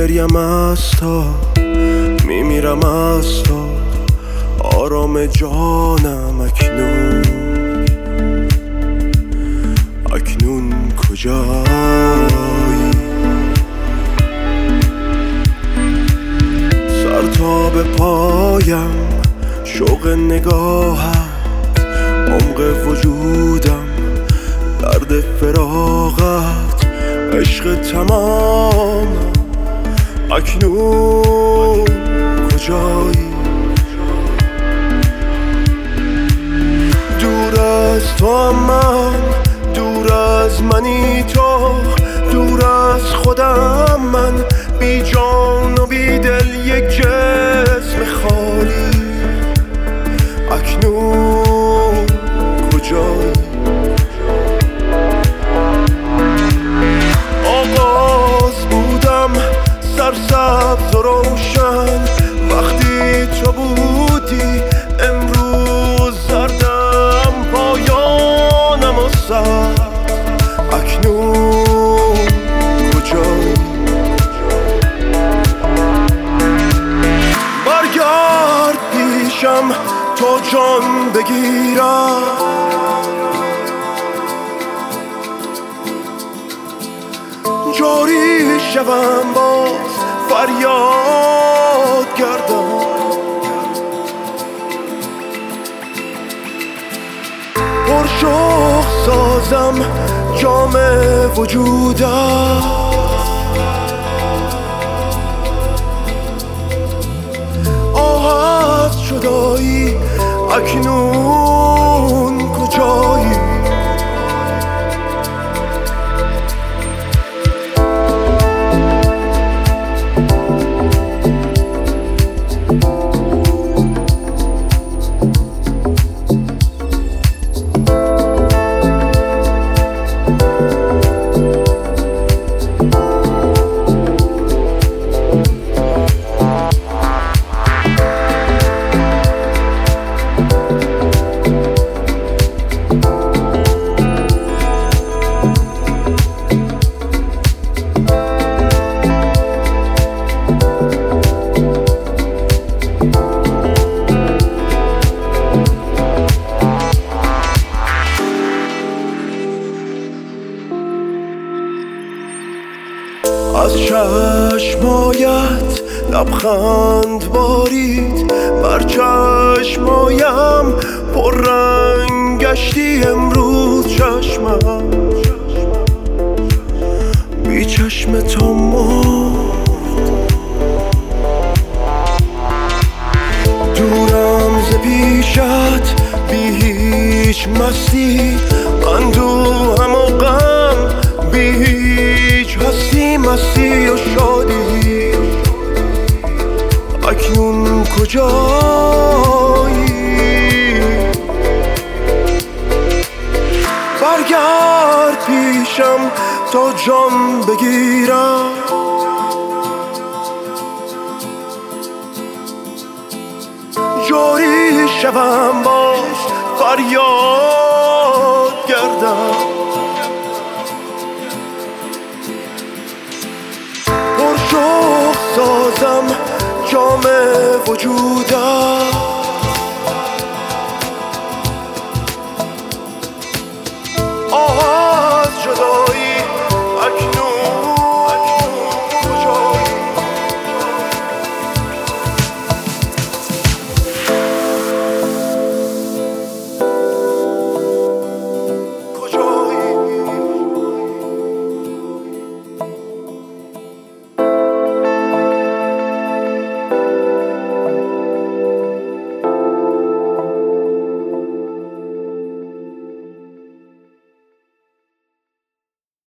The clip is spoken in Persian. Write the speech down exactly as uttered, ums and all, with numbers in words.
میگریم از تا میمیرم از تا آرام جانم اکنون اکنون کجایی؟ سر تا به پایم شوق نگاهت عمق وجودم درد فراغت عشق تمام اکنون کجایی؟ دور از تو هم من دور از منی تو دور از خودم من بی جان و بی دل یک جسم خالی اکنون کجایی؟ آغاز بودم سرسبز و روشن وقتی تو بودی امروز زردم پایانم و سر اکنون کجایی؟ برگرد پیشم تو جان بگیرم جاری شوم باز فریاد گردم پرشوق سازم جام وجودم آه از جدایی اکنون کجایی؟ از چشمایت لبخند بارید بر چشمایم پر رنگ گشتی امروز چشمم بی چشم تو مرد دورم ز پیشت بی هیچ مستی اندوهم و غم بی هیچ هستی مستی و شادی اکنون کجایی؟ برگرد پیشم تا جان بگیرم جاری شوم باز فریاد گردم پرشوق سازم